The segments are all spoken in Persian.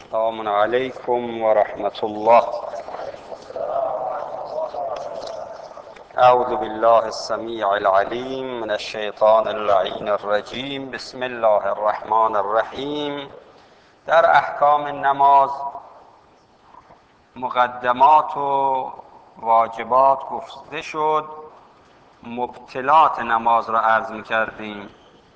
السلام علیکم و رحمت الله. اعوذ بالله السمیع العلیم من الشیطان اللعین الرجیم. بسم الله الرحمن الرحیم. در احکام نماز مقدمات و واجبات گفته شد. مبطلات نماز را عرض می‌کردیم،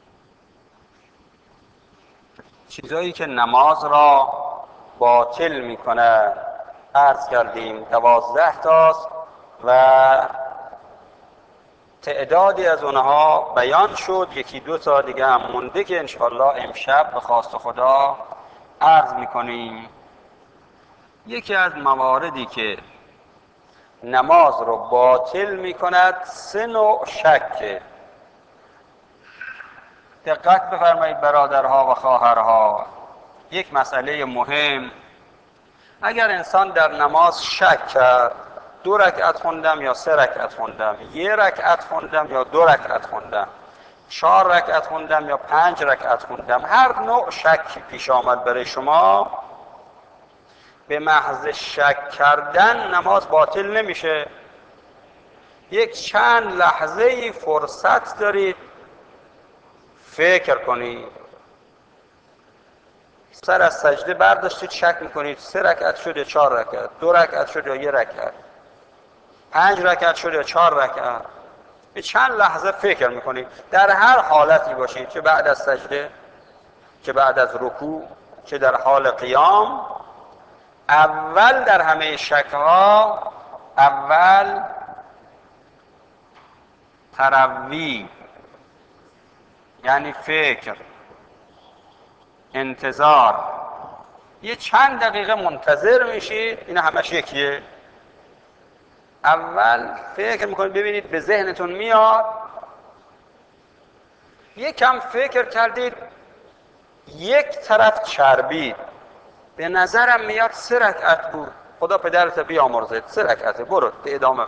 چیزایی که نماز را باطل میکنه عرض کردیم. 12 تاست و تعدادی از اونها بیان شد. یکی دو تا دیگه هم مونده که انشاءالله امشب به خواست خدا عرض میکنیم. یکی از مواردی که نماز رو باطل میکند 3 نوع شکه. دقت بفرمایید برادرها و خواهرها، یک مسئله مهم. اگر انسان در نماز شک کرد 2 رکعت خوندم یا 3 رکعت خوندم، 1 رکعت خوندم یا 2 رکعت خوندم، 4 رکعت خوندم یا 5 رکعت خوندم، هر نوع شکی پیش آمد برای شما، به محض شک کردن نماز باطل نمیشه. یک چند لحظه فرصت دارید فکر کنید. سر از سجده برداشتید شک میکنید 3 رکعت شد یا 4 رکعت، 2 رکعت شد یا 1 رکعت، 5 رکعت شد یا 4 رکعت. به چند لحظه فکر میکنید، در هر حالتی باشید، چه بعد از سجده، چه بعد از رکوع، چه در حال قیام. اول در همه شک‌ها اول تروی، یعنی فکر، انتظار. یه چند دقیقه منتظر میشید. این همش یکیه. اول فکر میکنید، ببینید به ذهنتون میاد. یکم فکر کردید، یک طرف چربید، به نظرم میاد 3 رکعت بود، خدا پدرت بیامرزه، 3 رکعته، برو به ادامه.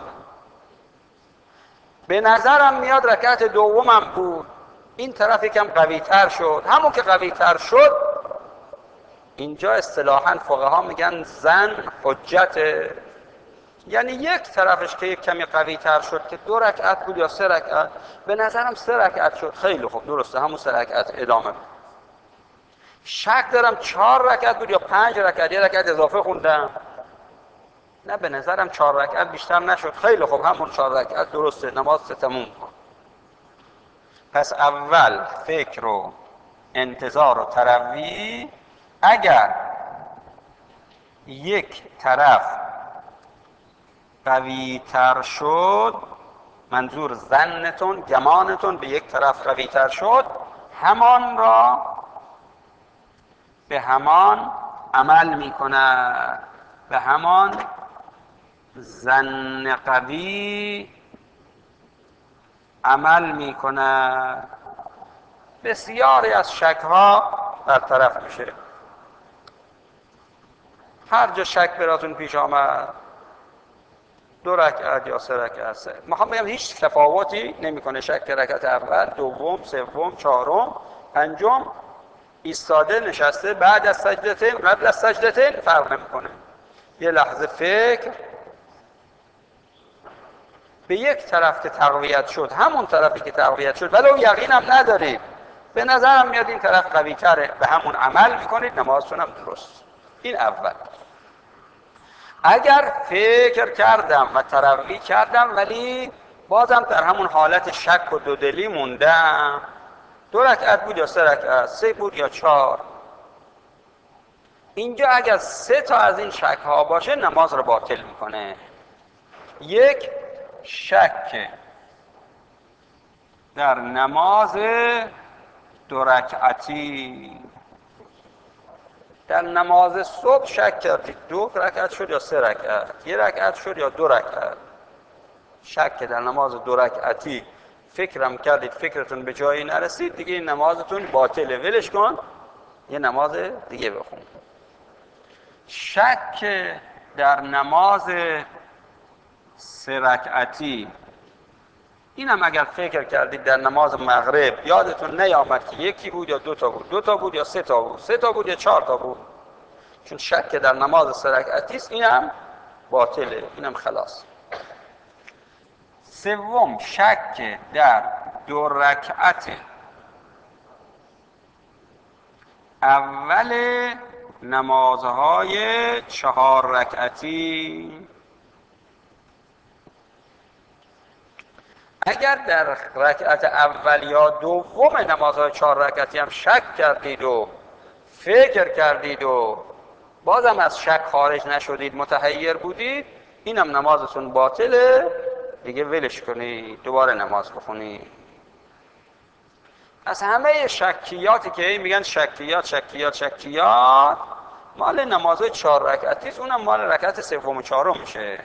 به نظرم میاد رکعت دومم بود، این طرف یکم قوی تر شد. همون که قوی تر شد، اینجا اصطلاحاً فقها میگن زن حجته، یعنی یک طرفش که یک کمی قوی تر شد که 2 رکعت بود یا 3 رکعت، به نظرم 3 رکعت شد، خیلی خوب، درسته، همون 3 رکعت، ادامه. شک دارم 4 رکعت بود یا 5 رکعت، 1 رکعت اضافه خوندم، نه به نظرم 4 رکعت بیشتر نشد، خیلی خوب، همون 4 رکعت درسته، نماز تموم کن. پس اول فکر و انتظار و تروی. اگر یک طرف قوی تر شد، منظور ظنتون، گمانتون به یک طرف قوی تر شد، همان را به همان عمل میکنه، به همان ظن قوی عمل میکنه. بسیاری از شکها برطرف میشه. هر جا شک براتون پیش آمد، 2 رکعت یا 3 رکعت، میخوام بگم هیچ تفاوتی نمیکنه. شک رکعت اول، دوم، سوم، چهارم، پنجم، ایستاده، نشسته، بعد از سجدتین، قبل از سجدتین، فرق نمیکنه. یه لحظه فکر، به یک طرف که تقویت شد، همون طرفی که تقویت شد، ولو یقینم ندارید، به نظرم میاد این طرف قوی تره، به همون عمل میکنید، نمازتون هم درست. این اول. اگر فکر کردم و تروی کردم ولی بازم در همون حالت شک و دودلی موندم، 2 رکعت بود یا 3 رکعت، 3 بود یا 4، اینجا اگر 3 تا از این شک ها باشه نماز رو باطل میکنه. یک، شک در نماز 2 رکعتی. در نماز صبح شک کردید 2 رکعت شد یا 3 رکعت، 1 رکعت شد یا 2 رکعت. شک در نماز 2 رکعتی فکرم کردید، فکرتون به جایی نرسید، دیگه این نمازتون باطله، ولش کن، یه نماز دیگه بخون. شک در نماز 3 رکعتی، اینم اگر فکر کردید در نماز مغرب یادتون نیامد که یکی بود یا 2 تا بود، 2 تا بود یا 3 تا بود، 3 تا بود یا 4 تا بود، چون شک در نماز 3 رکعتی است، اینم باطله، اینم خلاص. سوم، شک در 2 رکعت اول نمازهای 4 رکعتی. اگر در رکعت اول یا دوم نمازهای 4 رکعتی هم شک کردید و فکر کردید و بازم از شک خارج نشدید، متحیر بودید، اینم نمازتون باطله، دیگه ولش کنید، دوباره نماز بخونید. از همه شکیاتی که میگن شکیات مال نمازهای 4 رکعتی است، اونم مال رکعت 3 و 4 میشه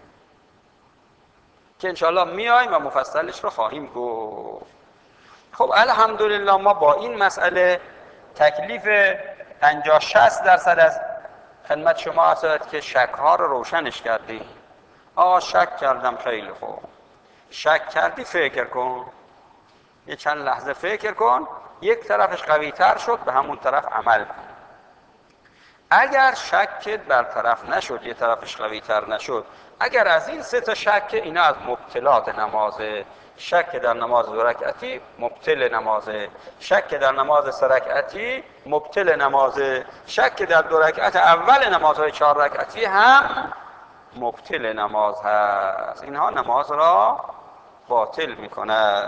که انشاءالله میایم و مفصلش رو خواهیم گفت. خب الحمدلله ما با این مسئله تکلیف 50-60% از خدمت شما هست که شک ها رو روشنش کردیم. شک کردم، خیلی خوب. شک کردی فکر کن، یه چند لحظه فکر کن، یک طرفش قوی تر شد به همون طرف عمل کن. اگر شکت برطرف نشد، یه طرفش قوی تر نشد، اگر از این 3 تا شک، اینا از مبطلات نمازه. شک در نماز 2 رکعتی مبطل نمازه، شک در نماز 3 رکعتی مبطل نمازه، شک در 2 رکعت اول نمازهای 4 رکعتی هم مبطل نماز هست. اینها نماز را باطل میکنه.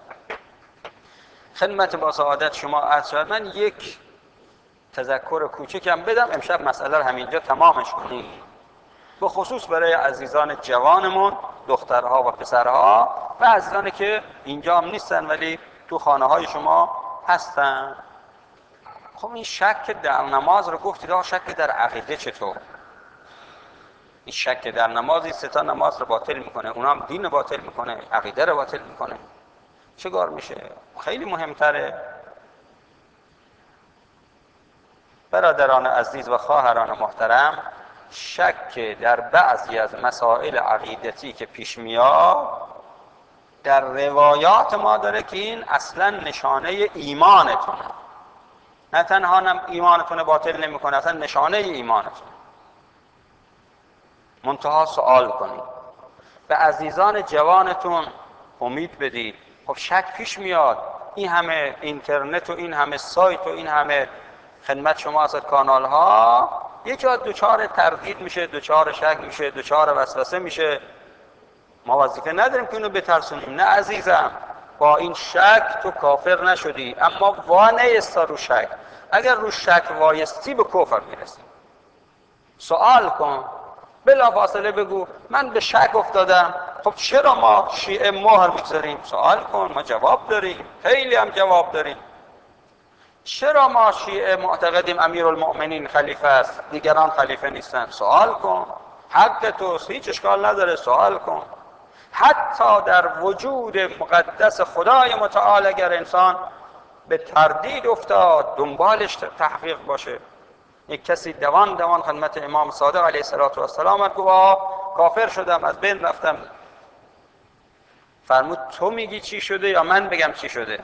خدمت با سعادت شما عرض شد، من یک تذکر کوچکم بدم، امشب مسئله رو همینجا تمامش کنیم، به خصوص برای عزیزان جوانمون، دخترها و پسرها و عزیزانی که اینجا هم نیستن ولی تو خانه های شما هستن. خب این شک در نماز رو گفتید، شک در عقیده چطور؟ این شک در نماز این 3 تا نماز رو باطل میکنه، اونا هم دین رو باطل میکنه، عقیده رو باطل میکنه. چگار میشه؟ خیلی مهمتره. برادران عزیز و خواهران محترم، شک در بعضی از مسائل عقیدتی که پیش میاد در روایات ما داره که این اصلا نشانه ایمانتونه، نه تنها ایمانتون باطل نمیکنه، اصلا نشانه ایمانتون. منتها سوال کنید، به عزیزان جوانتون امید بدید. خب شک پیش میاد، این همه اینترنت و این همه سایت و این همه خدمت شما از کانال ها یه جا دوچار تردید میشه، دوچار شک میشه، دوچار وسوسه میشه. ما وظیفه نداریم که اینو بترسونیم، نه عزیزم، با این شک تو کافر نشدی، اما وانیستا رو شک. اگر رو شک وایستی به کفر میرسی. سوال کن، بلا فاصله بگو من به شک افتادم. خب چرا ما شیعه مهر میگذاریم؟ سوال کن، ما جواب داریم، خیلی هم جواب داریم. چرا ما شیعه معتقدیم امیرالمؤمنین خلیفه است، دیگران خلیفه نیستن؟ سوال کن، حق توست، هیچ اشکال نداره، سوال کن. حتی در وجود مقدس خدای متعال اگر انسان به تردید افتاد، دنبالش تحقیق باشه. یک کسی دوان خدمت امام صادق علیه السلام آمد، گفت کافر شدم، از بین رفتم. فرمود تو میگی چی شده یا من بگم چی شده؟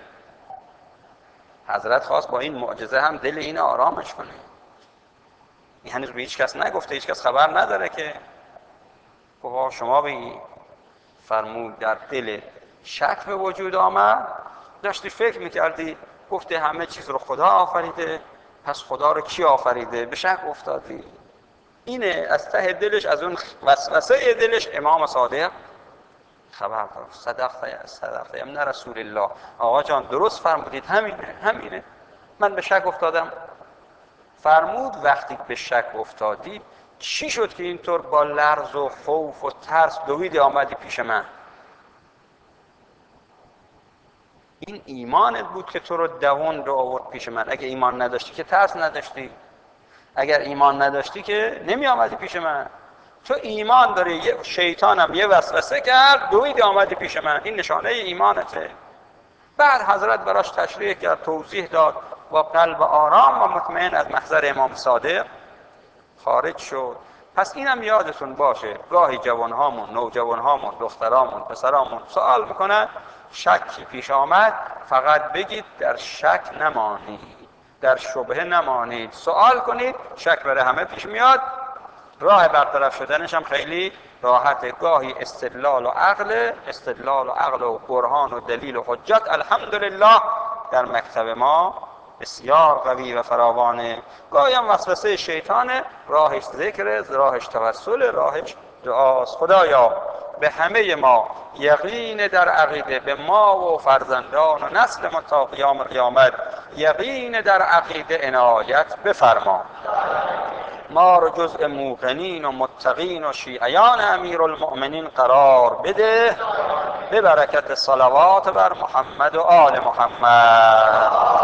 حضرت خواست با این معجزه هم دل این آرامش کنه. این هنوز به هیچ کس نگفته، هیچ کس خبر نداره که گفت شما بگی. فرمود در دل شک به وجود آمد، داشتی فکر میکردی، گفته همه چیز رو خدا آفریده، پس خدا رو کی آفریده؟ به شک افتادی. اینه از ته دلش، از اون وسوسه دلش امام صادق خبر داد. صدقت یا من رسول الله. آقا جان درست فرمودید، همینه. من به شک افتادم. فرمود وقتی به شک افتادی چی شد که اینطور با لرز و خوف و ترس دویدی آمدی پیش من؟ این ایمانت بود که تو رو دوان رو آورد پیش من. اگه ایمان نداشتی که ترس نداشتی، اگر ایمان نداشتی که نمی آمدی پیش من. تو ایمان داری، یه شیطانم یه وسوسه کرد، دویدی آمدی پیش من، این نشانه ایمانته. بعد حضرت براش تشریح کرد، توضیح داد، با قلب آرام و مطمئن از محضر امام صادق خارج شد. پس اینم یادتون باشه، گاهی جوانهامون، نوجوانهامون، دخترامون، پسرامون سوال میکنن، شکی پیش آمد، فقط بگید در شک نمانید. در شبهه نمانید. سوال کنید، شک برای همه پیش میاد. راه برطرف شدنش هم خیلی راحته. گاهی استدلال و عقل و برهان و دلیل و حجت الحمدلله در مکتب ما بسیار قوی و فراوانه. گاهی هم وسوسه شیطانه، راهش ذکر، راهش توسل، راهش دعاست. خدایا به همه ما یقین در عقیده، به ما و فرزندان و نسل ما تا قیام قیامت یقین در عقیده عنایت بفرما. ما رو جزء موقنین و متقین و شیعیان امیرالمؤمنین قرار بده، به برکت صلوات بر محمد و آل محمد.